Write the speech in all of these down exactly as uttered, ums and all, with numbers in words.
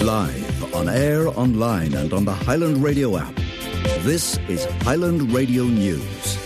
Live, on air, online and on the Highland Radio app. This is Highland Radio News.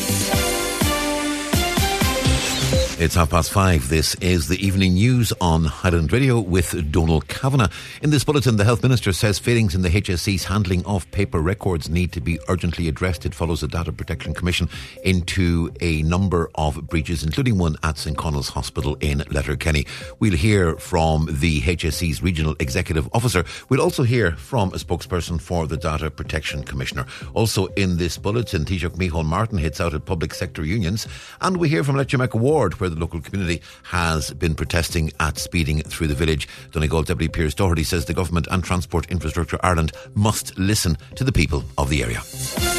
It's half past five. This is the evening news on Highland Radio with Donal Kavanagh. In this bulletin, the Health Minister says failings in the H S E's handling of paper records need to be urgently addressed. It follows the Data Protection Commission into a number of breaches, including one at St Connell's Hospital in Letterkenny. We'll hear from the H S E's Regional Executive Officer. We'll also hear from a spokesperson for the Data Protection Commissioner. Also in this bulletin, Taoiseach Micheál Martin hits out at public sector unions, and we hear from Leitrimec Ward, where the local community has been protesting at speeding through the village. Donegal Deputy Piers Doherty says the government and Transport Infrastructure Ireland must listen to the people of the area.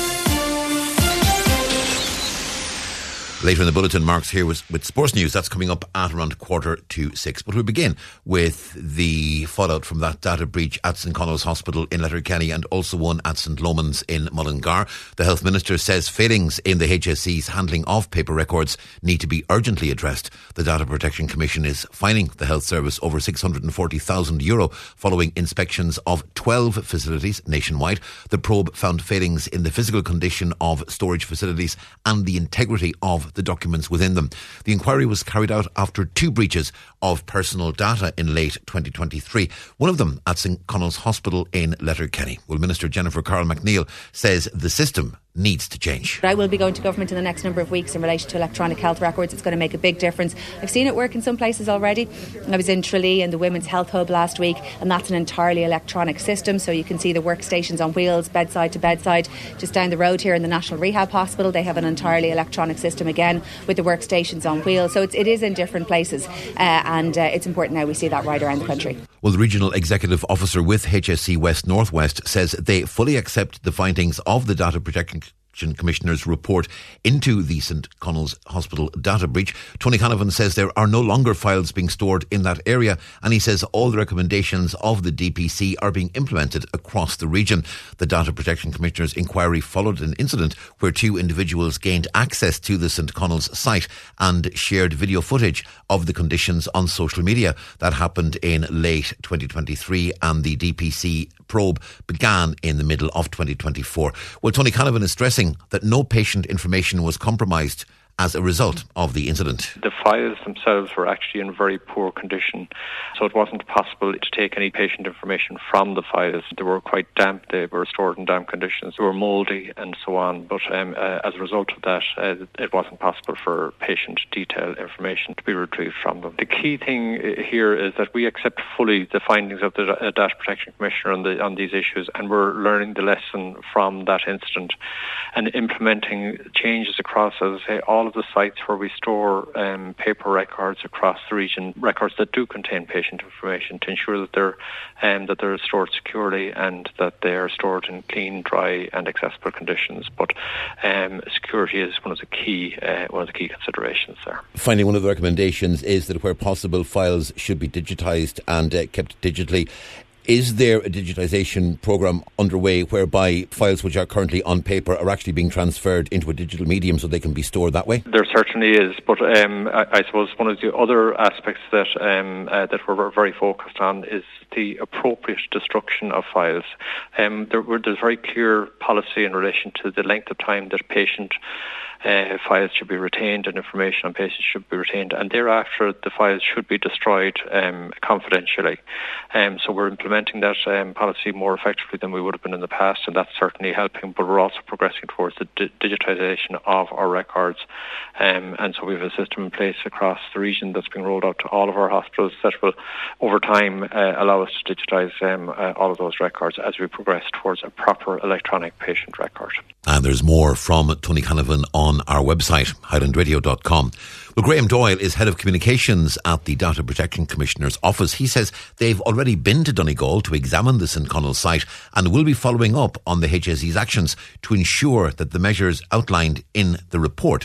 Later in the bulletin, Mark's here with, with sports news. That's coming up at around quarter to six. But we'll begin with the fallout from that data breach at St Connell's Hospital in Letterkenny and also one at St Lomans in Mullingar. The Health Minister says failings in the H S E's handling of paper records need to be urgently addressed. The Data Protection Commission is fining the Health Service over six hundred forty thousand euro following inspections of twelve facilities nationwide. The probe found failings in the physical condition of storage facilities and the integrity of the documents within them. The inquiry was carried out after two breaches of personal data in late twenty twenty-three, one of them at St Connell's Hospital in Letterkenny. Well, Minister Jennifer Carroll MacNeill says the system needs to change. I will be going to government in the next number of weeks in relation to electronic health records. It's going to make a big difference. I've seen it work in some places already. I was in Tralee in the Women's Health Hub last week, and that's an entirely electronic system, so you can see the workstations on wheels, bedside to bedside. Just down the road here in the National Rehab Hospital, they have an entirely electronic system again with the workstations on wheels. So it's, it is in different places, uh, and uh, it's important now we see that right around the country. Well, the Regional Executive Officer with H S E West North West says they fully accept the findings of the Data Protection Commissioner's report into the St Connell's Hospital data breach. Tony Canavan says there are no longer files being stored in that area, and he says all the recommendations of the D P C are being implemented across the region. The Data Protection Commissioner's inquiry followed an incident where two individuals gained access to the St Connell's site and shared video footage of the conditions on social media. That happened in late twenty twenty-three, and the D P C probe began in the middle of twenty twenty-four. Well, Tony Canavan is stressing that no patient information was compromised as a result of the incident. The files themselves were actually in very poor condition, so it wasn't possible to take any patient information from the files. They were quite damp, they were stored in damp conditions, they were mouldy and so on, but um, uh, as a result of that, uh, it wasn't possible for patient detailed information to be retrieved from them. The key thing here is that we accept fully the findings of the uh, Data Protection Commissioner on, the, on these issues, and we're learning the lesson from that incident and implementing changes across, as I say, all of the sites where we store um, paper records across the region, records that do contain patient information, to ensure that they're um, that they're stored securely and that they are stored in clean, dry, and accessible conditions. But um, security is one of the key uh, one of the key considerations there. Finally, one of the recommendations is that where possible, files should be digitised and uh, kept digitally. Is there a digitisation programme underway whereby files which are currently on paper are actually being transferred into a digital medium so they can be stored that way? There certainly is, but um, I, I suppose one of the other aspects that um, uh, that we're very focused on is the appropriate destruction of files. Um, there, there's very clear policy in relation to the length of time that a patient Uh, files should be retained and information on patients should be retained, and thereafter the files should be destroyed um, confidentially. Um, so we're implementing that um, policy more effectively than we would have been in the past, and that's certainly helping, but we're also progressing towards the di- digitisation of our records. Um, and so we have a system in place across the region that's being rolled out to all of our hospitals that will, over time, uh, allow us to digitise um, uh, all of those records as we progress towards a proper electronic patient record. And there's more from Tony Canavan on our website, highland radio dot com. Well, Graham Doyle is Head of Communications at the Data Protection Commissioner's Office. He says they've already been to Donegal to examine the St Connell's site and will be following up on the H S E's actions to ensure that the measures outlined in the report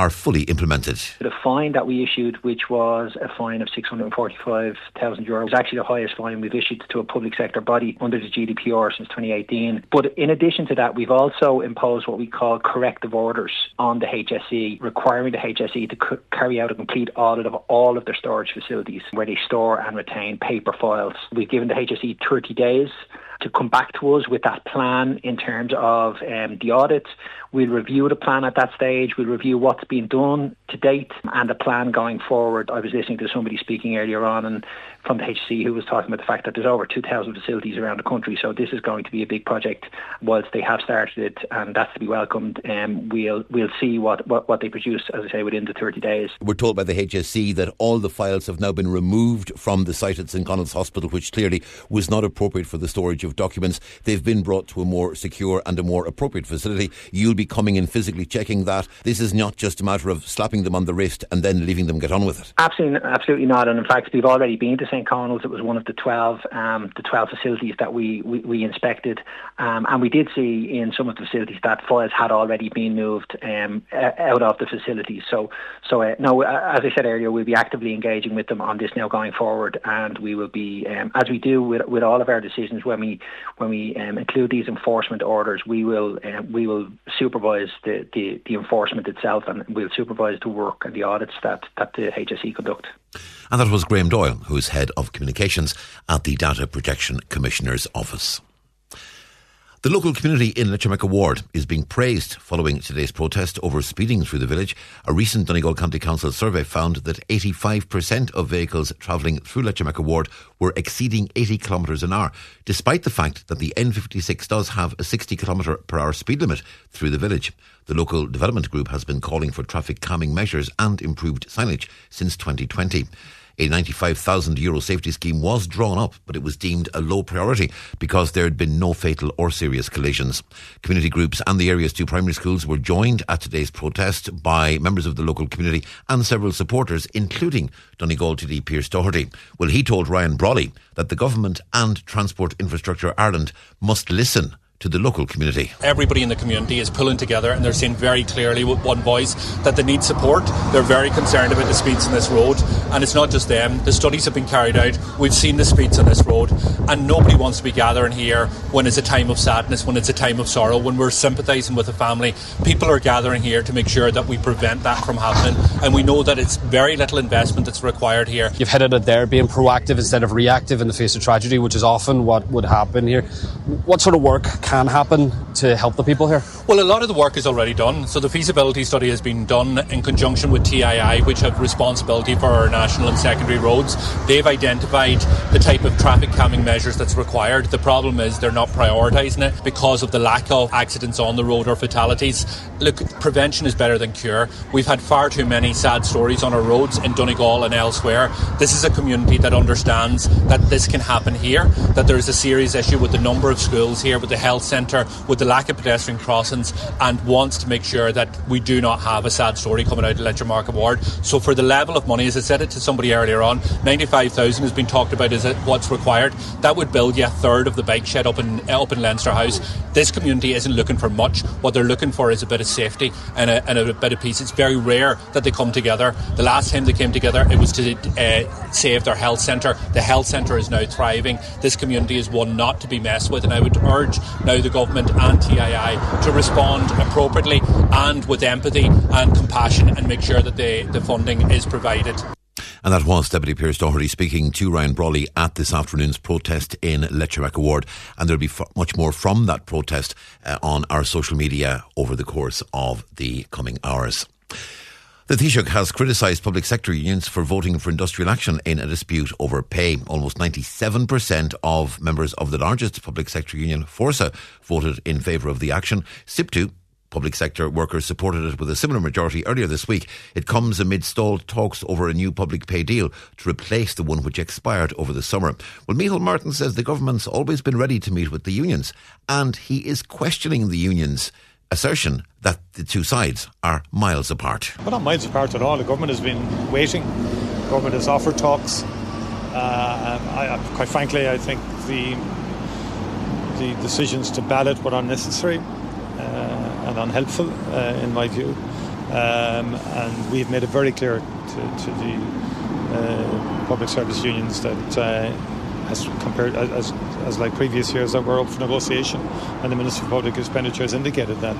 are fully implemented. The fine that we issued, which was a fine of six hundred forty-five thousand euros, was actually the highest fine we've issued to a public sector body under the G D P R since twenty eighteen. But in addition to that, we've also imposed what we call corrective orders on the H S E, requiring the H S E to c- carry out a complete audit of all of their storage facilities where they store and retain paper files. We've given the H S E thirty days to come back to us with that plan in terms of um, the audit. We'll review the plan at that stage. We'll review what's been done to date and the plan going forward. I was listening to somebody speaking earlier on and from the H S E who was talking about the fact that there's over two thousand facilities around the country. So this is going to be a big project whilst they have started it, and that's to be welcomed. Um, we'll we'll see what, what, what they produce, as I say, within the thirty days. We're told by the H S E that all the files have now been removed from the site at St Conal's Hospital, which clearly was not appropriate for the storage of documents. They've been brought to a more secure and a more appropriate facility. You'll be coming in physically checking that. This is not just a matter of slapping them on the wrist and then leaving them get on with it. Absolutely, absolutely not. And in fact, we've already been to St Conal's. It was one of the twelve, um, the twelve facilities that we we, we inspected, um, and we did see in some of the facilities that files had already been moved um, out of the facilities. So, so uh, no, as I said earlier, we'll be actively engaging with them on this now going forward, and we will be, um, as we do with with all of our decisions, when we when we um, include these enforcement orders, we will um, we will supervise the, the, the enforcement itself, and we'll supervise the work and the audits that, that the H S E conduct. And that was Graham Doyle, who is Head of Communications at the Data Protection Commissioner's Office. The local community in Leitrimacca Ward is being praised following today's protest over speeding through the village. A recent Donegal County Council survey found that eighty-five percent of vehicles travelling through Leitrimacca Ward were exceeding eighty kilometres an hour, despite the fact that the N fifty-six does have a sixty kilometre per hour speed limit through the village. The local development group has been calling for traffic calming measures and improved signage since twenty twenty. A ninety-five thousand euro safety scheme was drawn up, but it was deemed a low priority because there had been no fatal or serious collisions. Community groups and the area's two primary schools were joined at today's protest by members of the local community and several supporters, including Donegal T D Pearse Doherty. Well, he told Ryan Brawley that the government and Transport Infrastructure Ireland must listen to the local community. Everybody in the community is pulling together and they're saying very clearly with one voice that they need support. They're very concerned about the speeds on this road, and it's not just them. The studies have been carried out. We've seen the speeds on this road, and nobody wants to be gathering here when it's a time of sadness, when it's a time of sorrow, when we're sympathising with a family. People are gathering here to make sure that we prevent that from happening, and we know that it's very little investment that's required here. You've hit it there, being proactive instead of reactive in the face of tragedy, which is often what would happen here. What sort of work can happen to help the people here? Well, a lot of the work is already done. So the feasibility study has been done in conjunction with T I I, which have responsibility for our national and secondary roads. They've identified the type of traffic calming measures that's required. The problem is they're not prioritising it because of the lack of accidents on the road or fatalities. Look, prevention is better than cure. We've had far too many sad stories on our roads in Donegal and elsewhere. This is a community that understands that this can happen here, that there is a serious issue with the number of schools here, with the health centre, with the lack of pedestrian crossings, and wants to make sure that we do not have a sad story coming out of Leitrimacca Ward. So for the level of money, as I said it to somebody earlier on, ninety-five thousand has been talked about as what's required. That would build you a third of the bike shed up in up in Leinster House. This community isn't looking for much. What they're looking for is a bit of safety and a, and a bit of peace. It's very rare that they come together. The last time they came together, it was to uh, save their health centre. The health centre is now thriving. This community is one not to be messed with, and I would urge now the government and T I I to respond appropriately and with empathy and compassion and make sure that the, the funding is provided. And that was Deputy Pearse Doherty speaking to Ryan Brawley at this afternoon's protest in Leitrimacca Ward. And there'll be f- much more from that protest uh, on our social media over the course of the coming hours. The Taoiseach has criticised public sector unions for voting for industrial action in a dispute over pay. Almost ninety-seven percent of members of the largest public sector union, Forsa, voted in favour of the action. SIPTU, public sector workers, supported it with a similar majority earlier this week. It comes amid stalled talks over a new public pay deal to replace the one which expired over the summer. Well, Micheál Martin says the government's always been ready to meet with the unions, and he is questioning the unions' assertion that the two sides are miles apart. We're not miles apart at all. The government has been waiting. The government has offered talks. Uh, I, I, quite frankly, I think the the decisions to ballot were unnecessary uh, and unhelpful, uh, in my view. Um, and we've made it very clear to, to the uh, public service unions that uh, as compared as, as like previous years that we're up for negotiation, and the Minister for Public Expenditure has indicated that.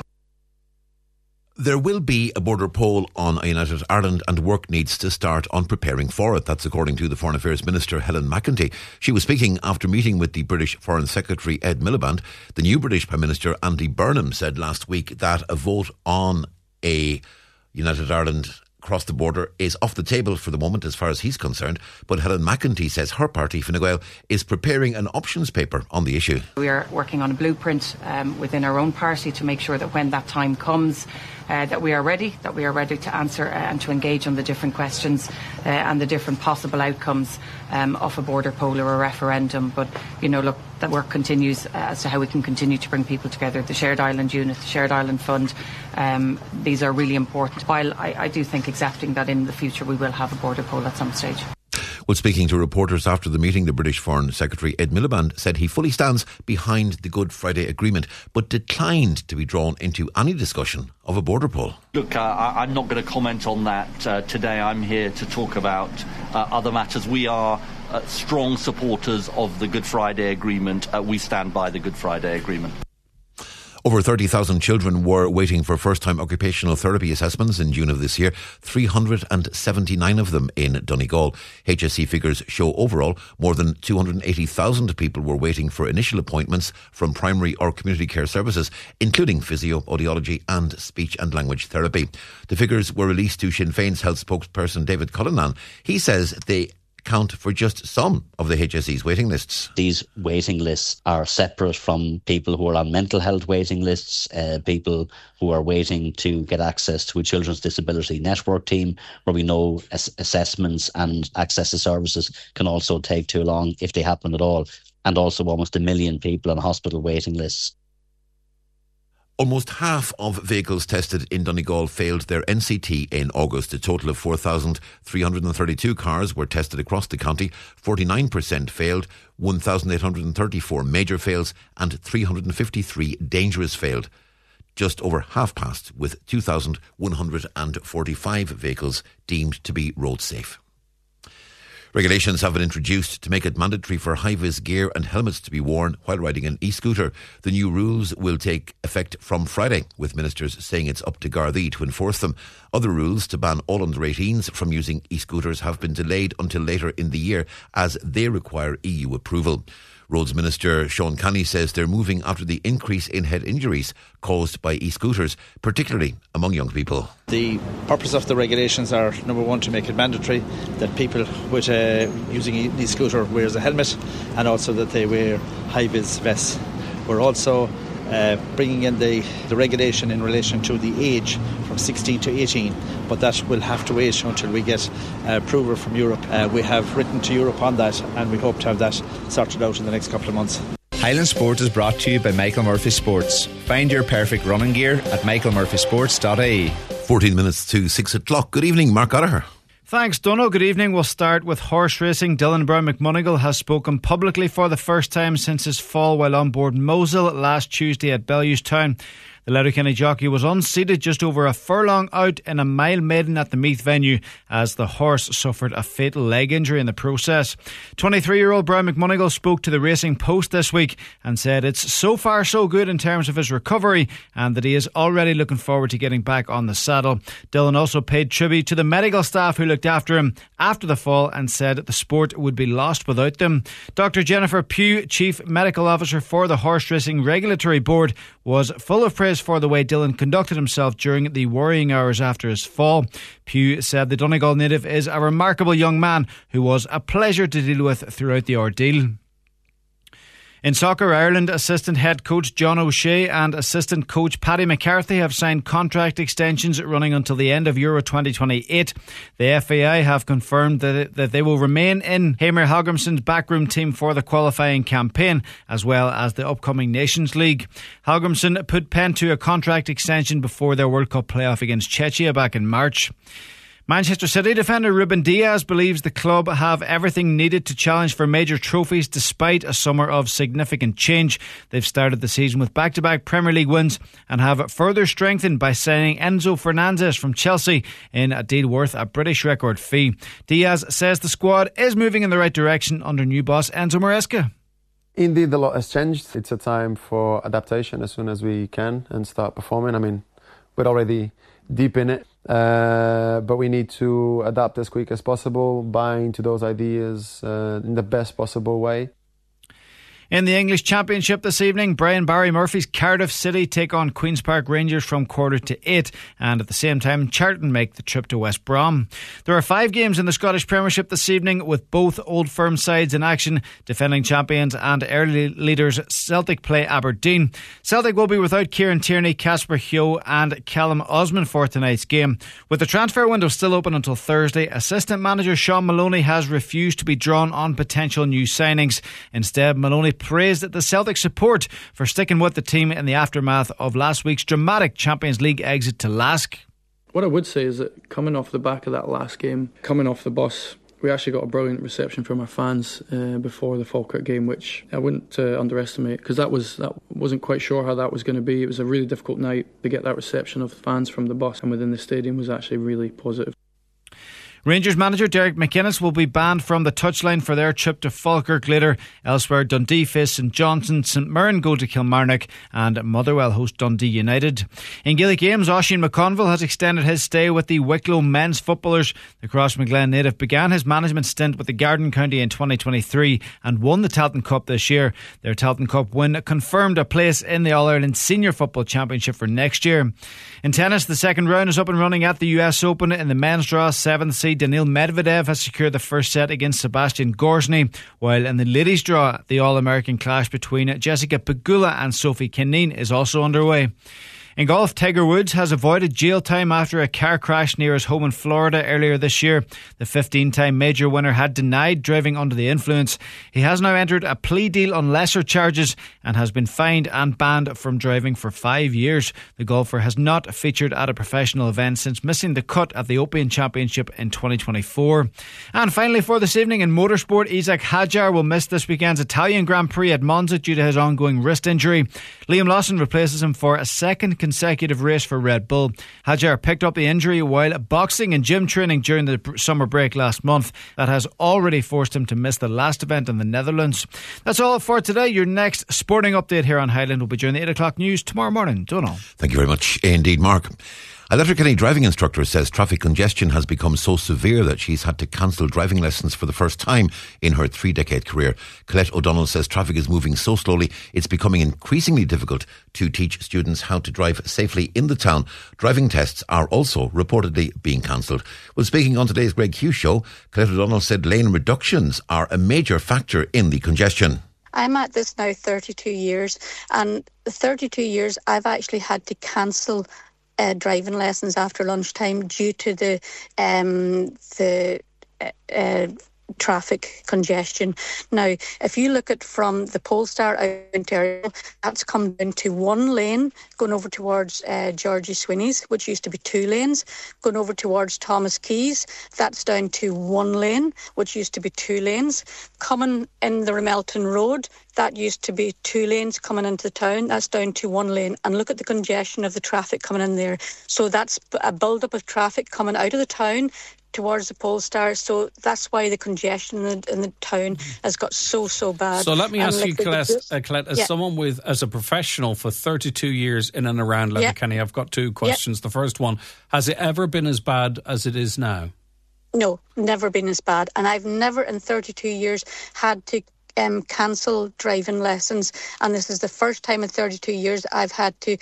There will be a border poll on United Ireland, and work needs to start on preparing for it. That's according to the Foreign Affairs Minister, Helen McEntee. She was speaking after meeting with the British Foreign Secretary, Ed Miliband. The new British Prime Minister, Andy Burnham, said last week that a vote on a United Ireland across the border is off the table for the moment as far as he's concerned. But Helen McEntee says her party, Fine Gael, is preparing an options paper on the issue. We are working on a blueprint um, within our own party to make sure that when that time comes, Uh, that we are ready, that we are ready to answer uh, and to engage on the different questions uh, and the different possible outcomes um, of a border poll or a referendum. But, you know, look, that work continues uh, as to how we can continue to bring people together. The Shared Island Unit, the Shared Island Fund, um, these are really important. While I, I do think accepting that in the future we will have a border poll at some stage. Well, speaking to reporters after the meeting, the British Foreign Secretary Ed Miliband said he fully stands behind the Good Friday Agreement, but declined to be drawn into any discussion of a border poll. Look, uh, I, I'm not going to comment on that uh, today. I'm here to talk about uh, other matters. We are uh, strong supporters of the Good Friday Agreement. Uh, we stand by the Good Friday Agreement. Over thirty thousand children were waiting for first-time occupational therapy assessments in June of this year, three hundred seventy-nine of them in Donegal. H S C figures show overall more than two hundred eighty thousand people were waiting for initial appointments from primary or community care services, including physio, audiology and speech and language therapy. The figures were released to Sinn Féin's health spokesperson David Cullinan. He says they count for just some of the H S E's waiting lists. These waiting lists are separate from people who are on mental health waiting lists, uh, people who are waiting to get access to a Children's Disability Network team, where we know ass- assessments and access to services can also take too long if they happen at all, and also almost a million people on hospital waiting lists. Almost half of vehicles tested in Donegal failed their N C T in August. A total of four thousand three hundred thirty-two cars were tested across the county. forty-nine percent failed, one thousand eight hundred thirty-four major fails and three hundred fifty-three dangerous failed. Just over half passed, with two thousand one hundred forty-five vehicles deemed to be road safe. Regulations have been introduced to make it mandatory for high-vis gear and helmets to be worn while riding an e-scooter. The new rules will take effect from Friday, with ministers saying it's up to Gardaí to enforce them. Other rules to ban all under eighteens from using e-scooters have been delayed until later in the year, as they require E U approval. Roads Minister Sean Canny says they're moving after the increase in head injuries caused by e-scooters, particularly among young people. The purpose of the regulations are, number one, to make it mandatory that people with uh, using an e-scooter wears a helmet, and also that they wear high-vis vests. We're also uh, bringing in the, the regulation in relation to the age from sixteen to eighteen, but that will have to wait until we get uh, approval from Europe. Uh, we have written to Europe on that, and we hope to have that sorted out in the next couple of months. Highland Sport is brought to you by Michael Murphy Sports. Find your perfect running gear at michael murphy sports dot I E. fourteen minutes to six o'clock. Good evening, Mark Gallagher. Thanks, Dono. Good evening. We'll start with horse racing. Dylan Brown McMonigal has spoken publicly for the first time since his fall while on board Mosul last Tuesday at Bellewstown. The Letterkenny jockey was unseated just over a furlong out in a mile maiden at the Meath venue as the horse suffered a fatal leg injury in the process. twenty-three-year-old Brian McMonigal spoke to the Racing Post this week and said it's so far so good in terms of his recovery and that he is already looking forward to getting back on the saddle. Dylan also paid tribute to the medical staff who looked after him after the fall and said the sport would be lost without them. Doctor Jennifer Pugh, Chief Medical Officer for the Horse Racing Regulatory Board, was full of praise for the way Dylan conducted himself during the worrying hours after his fall. Pugh said the Donegal native is a remarkable young man who was a pleasure to deal with throughout the ordeal. In soccer, Ireland assistant head coach John O'Shea and assistant coach Paddy McCarthy have signed contract extensions running until the end of Euro twenty twenty-eight. The F A I have confirmed that, it, that they will remain in Heimir Hallgrímsson's backroom team for the qualifying campaign, as well as the upcoming Nations League. Hallgrímsson put pen to a contract extension before their World Cup playoff against Czechia back in March. Manchester City defender Ruben Dias believes the club have everything needed to challenge for major trophies despite a summer of significant change. They've started the season with back-to-back Premier League wins and have further strengthened by signing Enzo Fernandez from Chelsea in a deal worth a British record fee. Dias says the squad is moving in the right direction under new boss Enzo Maresca. Indeed, a lot has changed. It's a time for adaptation as soon as we can and start performing. I mean, we're already deep in it, uh, but we need to adapt as quick as possible, buy into those ideas uh, in the best possible way. In the English Championship this evening, Brian Barry Murphy's Cardiff City take on Queen's Park Rangers from quarter to eight, and at the same time Charlton make the trip to West Brom. There are five games in the Scottish Premiership this evening with both Old Firm sides in action. Defending champions and early leaders Celtic play Aberdeen. Celtic will be without Kieran Tierney, Casper Hugh and Callum Osman for tonight's game. With the transfer window still open until Thursday, assistant manager Sean Maloney has refused to be drawn on potential new signings. Instead, Maloney praised the Celtic support for sticking with the team in the aftermath of last week's dramatic Champions League exit to Lask. What I would say is that coming off the back of that last game, coming off the bus, we actually got a brilliant reception from our fans uh, before the Falkirk game, which I wouldn't uh, underestimate, because that was that wasn't quite sure how that was going to be. It was a really difficult night to get that reception of fans from the bus and within the stadium was actually really positive. Rangers manager Derek McInnes will be banned from the touchline for their trip to Falkirk later. Elsewhere, Dundee face St Johnstone, St Mirren go to Kilmarnock and Motherwell host Dundee United. In Gaelic games, Oisín McConville has extended his stay with the Wicklow men's footballers. The Crossmaglen native began his management stint with the Garden County in twenty twenty-three and won the Talton Cup this year. Their Talton Cup win confirmed a place in the All-Ireland Senior Football Championship for next year. In tennis, the second round is up and running at the U S Open. In the men's draw, seventh seed Daniil Medvedev has secured the first set against Sebastian Gorsny, while in the ladies' draw, the All-American clash between Jessica Pegula and Sophie Kenin is also underway. In golf, Tiger Woods has avoided jail time after a car crash near his home in Florida earlier this year. The fifteen-time major winner had denied driving under the influence. He has now entered a plea deal on lesser charges and has been fined and banned from driving for five years. The golfer has not featured at a professional event since missing the cut at the Open Championship in twenty twenty-four. And finally, for this evening in motorsport, Isaac Hadjar will miss this weekend's Italian Grand Prix at Monza due to his ongoing wrist injury. Liam Lawson replaces him for a second consecutive race for Red Bull. Hadjar picked up the injury while boxing and gym training during the summer break last month. That has already forced him to miss the last event in the Netherlands. That's all for today. Your next sporting update here on Highland will be during the eight o'clock news tomorrow morning. Donal. Thank you very much indeed, Mark. A Letterkenny driving instructor says traffic congestion has become so severe that she's had to cancel driving lessons for the first time in her three-decade career. Colette O'Donnell says traffic is moving so slowly it's becoming increasingly difficult to teach students how to drive safely in the town. Driving tests are also reportedly being cancelled. Well, speaking on today's Greg Hughes show, Colette O'Donnell said lane reductions are a major factor in the congestion. I'm at this now thirty-two years, and the thirty-two years I've actually had to cancel Uh, driving lessons after lunchtime due to the um, the uh, uh, traffic congestion. Now, if you look at from the Polestar out in Ontario, that's come down to one lane going over towards uh, Georgie Sweeney's, which used to be two lanes. Going over towards Thomas Keys, that's down to one lane, which used to be two lanes. Coming in the Ramelton Road, that used to be two lanes coming into the town. That's down to one lane. And look at the congestion of the traffic coming in there. So that's a build-up of traffic coming out of the town towards the Polestar. So that's why the congestion in the, in the town has got so, so bad. So let me ask and you, Colette, uh, Colette as yeah. someone with, as a professional for thirty-two years in and around Letterkenny, yeah. I've got two questions. Yeah. The first one, has it ever been as bad as it is now? No, never been as bad. And I've never in thirty-two years had to Um, cancel driving lessons, and this is the first time in thirty-two years I've had to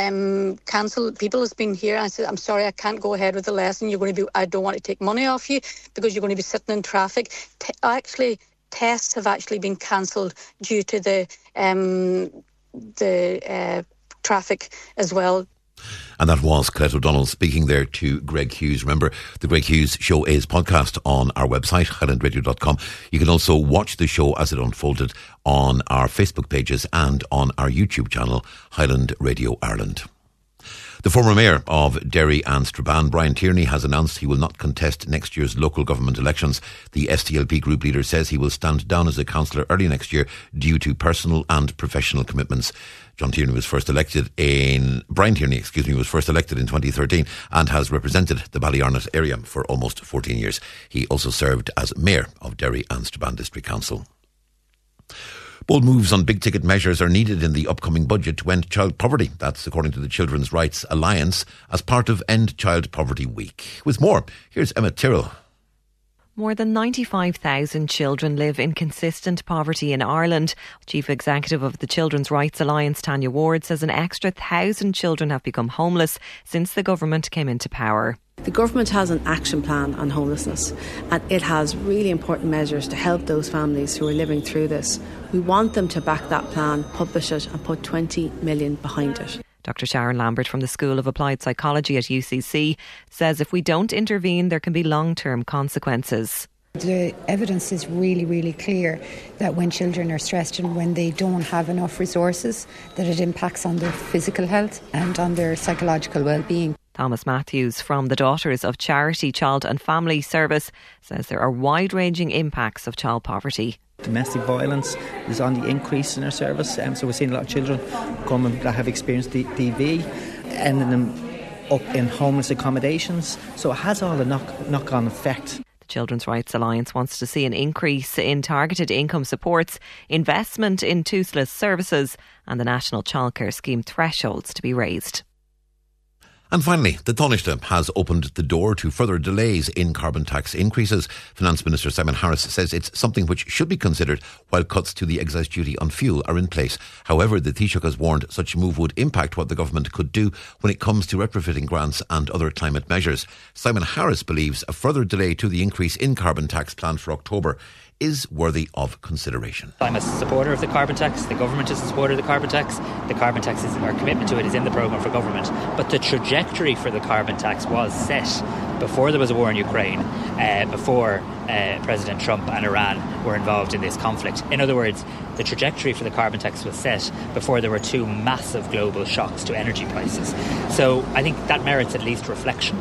um, cancel. People has been here and I said, I'm sorry, I can't go ahead with the lesson. You're going to be, I don't want to take money off you because you're going to be sitting in traffic. T- actually, tests have actually been cancelled due to the um, the uh, traffic as well. And that was Colette O'Donnell speaking there to Greg Hughes. Remember, the Greg Hughes show is podcast on our website, highland radio dot com. You can also watch the show as it unfolded on our Facebook pages and on our YouTube channel, Highland Radio Ireland. The former mayor of Derry and Strabane, Brian Tierney, has announced he will not contest next year's local government elections. The S D L P group leader says he will stand down as a councillor early next year due to personal and professional commitments. John Tierney was first elected in, Brian Tierney, excuse me, was first elected in twenty thirteen and has represented the Ballярnett area for almost fourteen years. He also served as mayor of Derry and Strabane District Council. Bold moves on big-ticket measures are needed in the upcoming budget to end child poverty. That's according to the Children's Rights Alliance as part of End Child Poverty Week. With more, here's Emma Tyrrell. More than ninety-five thousand children live in consistent poverty in Ireland. Chief Executive of the Children's Rights Alliance, Tanya Ward, says an extra thousand children have become homeless since the government came into power. The government has an action plan on homelessness, and it has really important measures to help those families who are living through this. We want them to back that plan, publish it and put twenty million behind it. Doctor Sharon Lambert from the School of Applied Psychology at U C C says if we don't intervene, there can be long-term consequences. The evidence is really, really clear that when children are stressed and when they don't have enough resources, that it impacts on their physical health and on their psychological well-being. Thomas Matthews from the Daughters of Charity Child and Family Service says there are wide-ranging impacts of child poverty. Domestic violence is on the increase in our service, um, so we're seeing a lot of children coming that have experienced D V, ending them up in homeless accommodations, so it has all a knock, knock-on effect. The Children's Rights Alliance wants to see an increase in targeted income supports, investment in toothless services and the National Childcare Scheme thresholds to be raised. And finally, the Taoiseach has opened the door to further delays in carbon tax increases. Finance Minister Simon Harris says it's something which should be considered while cuts to the excise duty on fuel are in place. However, the Taoiseach has warned such a move would impact what the government could do when it comes to retrofitting grants and other climate measures. Simon Harris believes a further delay to the increase in carbon tax planned for October is worthy of consideration. I'm a supporter of the carbon tax. The government is a supporter of the carbon tax. The carbon tax is, our commitment to it is in the programme for government. But the trajectory for the carbon tax was set before there was a war in Ukraine, uh, before uh, President Trump and Iran were involved in this conflict. In other words, the trajectory for the carbon tax was set before there were two massive global shocks to energy prices. So I think that merits at least reflection.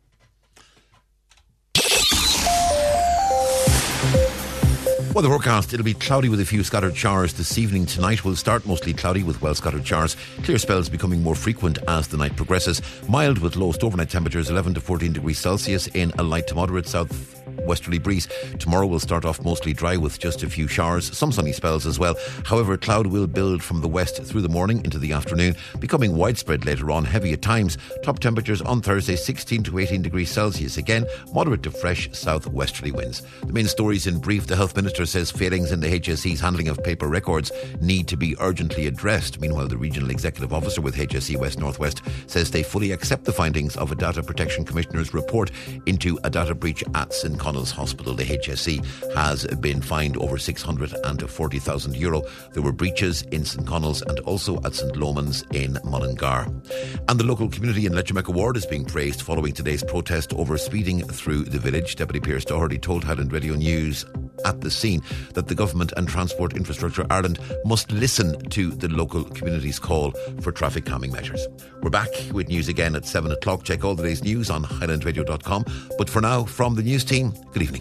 Well, the forecast, it'll be cloudy with a few scattered showers this evening. Tonight will start mostly cloudy with well scattered showers. Clear spells becoming more frequent as the night progresses. Mild with lowest overnight temperatures eleven to fourteen degrees Celsius in a light to moderate south westerly breeze. Tomorrow will start off mostly dry with just a few showers, some sunny spells as well. However, cloud will build from the west through the morning into the afternoon, becoming widespread later on, heavy at times. Top temperatures on Thursday sixteen to eighteen degrees Celsius. Again, moderate to fresh south westerly winds. The main stories in brief: the Health Minister says failings in the H S E's handling of paper records need to be urgently addressed. Meanwhile, the Regional Executive Officer with H S E West North West says they fully accept the findings of a Data Protection Commissioner's report into a data breach at Saint Connell's Hospital. The H S E has been fined over six hundred forty thousand euro. There were breaches in Saint Connell's and also at Saint Loman's in Mullingar. And the local community in Leitrimec Ward is being praised following today's protest over speeding through the village. Deputy Pierce Doherty told Highland Radio News at the scene that the government and Transport Infrastructure Ireland must listen to the local community's call for traffic calming measures. We're back with news again at seven o'clock. Check all the day's news on highland radio dot com. But for now, from the news team, good evening.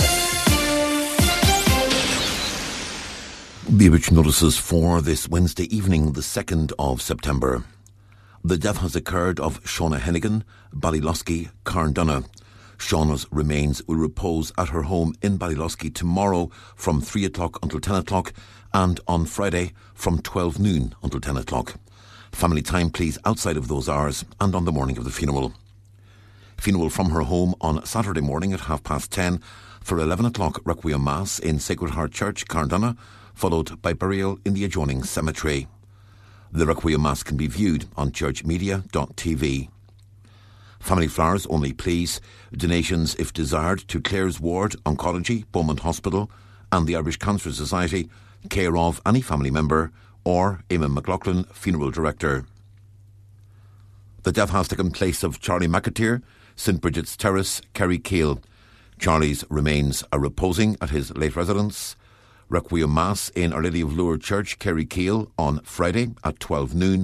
The obituary notices for this Wednesday evening, the second of September. The death has occurred of Shauna Hennigan, Ballylosky, Carndonagh. Shauna's remains will repose at her home in Ballylosky tomorrow from three o'clock until ten o'clock and on Friday from twelve noon until ten o'clock. Family time, please, outside of those hours and on the morning of the funeral. Funeral from her home on Saturday morning at half past ten for eleven o'clock Requiem Mass in Sacred Heart Church, Carndonagh, followed by burial in the adjoining cemetery. The Requiem Mass can be viewed on church media dot t v. Family flowers only, please. Donations, if desired, to Clare's Ward, Oncology, Beaumont Hospital and the Irish Cancer Society, care of any family member or Eamon McLaughlin, Funeral Director. The death has taken place of Charlie McAteer, Saint Bridget's Terrace, Kerrykeale. Charlie's remains are reposing at his late residence. Requiem Mass in Our Lady of Lourdes Church, Kerrykeale on Friday at twelve noon,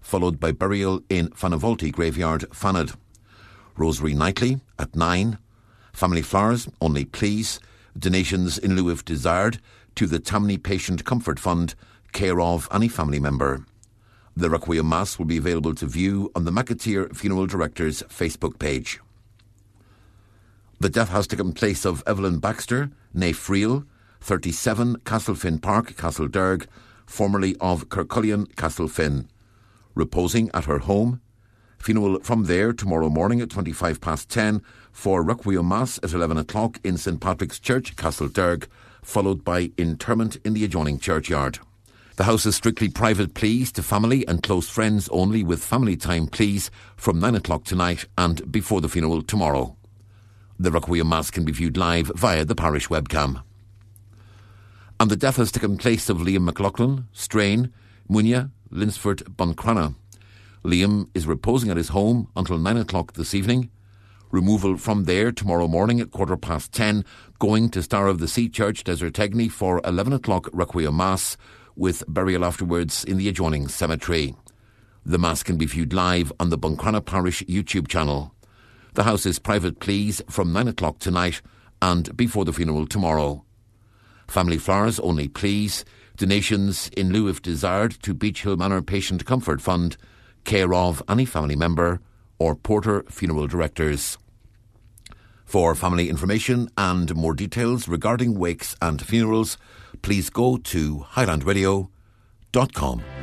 followed by burial in Fanavolti Graveyard, Fanad. Rosary nightly at nine. Family flowers, only please. Donations in lieu if desired to the Tammany Patient Comfort Fund, care of any family member. The Requiem Mass will be available to view on the McAteer Funeral Director's Facebook page. The death has taken place of Evelyn Baxter, née Friel, thirty-seven, Castlefin Park, Castlederg, formerly of Kirkullion, Castlefin. Reposing at her home. Funeral from there tomorrow morning at twenty-five past ten for Requiem Mass at eleven o'clock in St Patrick's Church, Castlederg, followed by interment in the adjoining churchyard. The house is strictly private please to family and close friends only, with family time please from nine o'clock tonight and before the funeral tomorrow. The Requiem Mass can be viewed live via the parish webcam. And the death has taken place of Liam McLaughlin, Strain, Munya, Linsford, Buncrana. Liam is reposing at his home until nine o'clock this evening. Removal from there tomorrow morning at quarter past ten, going to Star of the Sea Church, Desertegny, for eleven o'clock Requiem Mass, with burial afterwards in the adjoining cemetery. The Mass can be viewed live on the Buncrana Parish YouTube channel. The house is private please from nine o'clock tonight and before the funeral tomorrow. Family flowers only please. Donations in lieu if desired to Beach Hill Manor Patient Comfort Fund, care of any family member or Porter Funeral Directors. For family information and more details regarding wakes and funerals, please go to highland radio dot com.